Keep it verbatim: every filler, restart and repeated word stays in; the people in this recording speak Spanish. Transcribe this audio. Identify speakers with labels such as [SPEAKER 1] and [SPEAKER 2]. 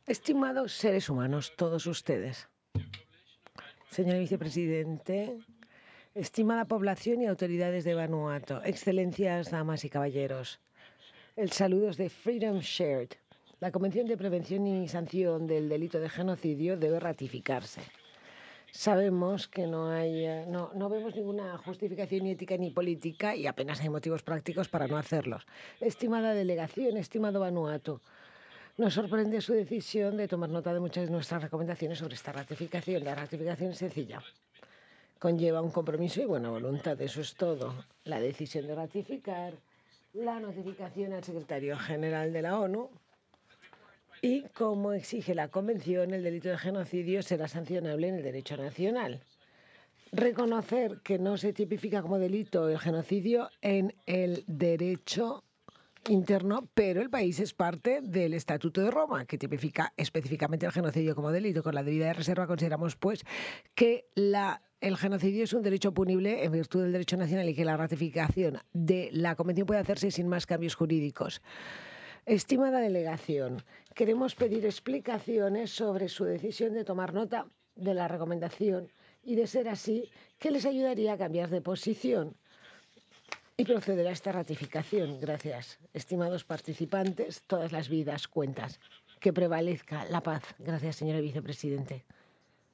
[SPEAKER 1] Estimados seres humanos, todos ustedes, señor vicepresidente, estimada población y autoridades de Vanuatu, excelencias, damas y caballeros, el saludo es de Freedom Shared. La Convención de Prevención y Sanción del Delito de Genocidio debe ratificarse. Sabemos que no hay, no, no vemos ninguna justificación ni ética ni política y apenas hay motivos prácticos para no hacerlos. Estimada delegación, estimado Vanuatu, nos sorprende su decisión de tomar nota de muchas de nuestras recomendaciones sobre esta ratificación. La ratificación es sencilla. Conlleva un compromiso y buena voluntad, eso es todo. La decisión de ratificar, la notificación al secretario general de la ONU y, como exige la Convención, el delito de genocidio será sancionable en el derecho nacional. Reconocer que no se tipifica como delito el genocidio en el derecho interno, pero el país es parte del Estatuto de Roma, que tipifica específicamente el genocidio como delito. Con la debida reserva consideramos, pues, que la, el genocidio es un derecho punible en virtud del derecho nacional y que la ratificación de la Convención puede hacerse sin más cambios jurídicos. Estimada delegación, queremos pedir explicaciones sobre su decisión de tomar nota de la recomendación y, de ser así, ¿qué les ayudaría a cambiar de posición y proceder a esta ratificación? Gracias. Estimados participantes, todas las vidas cuentan. Que prevalezca la paz. Gracias, señor vicepresidente.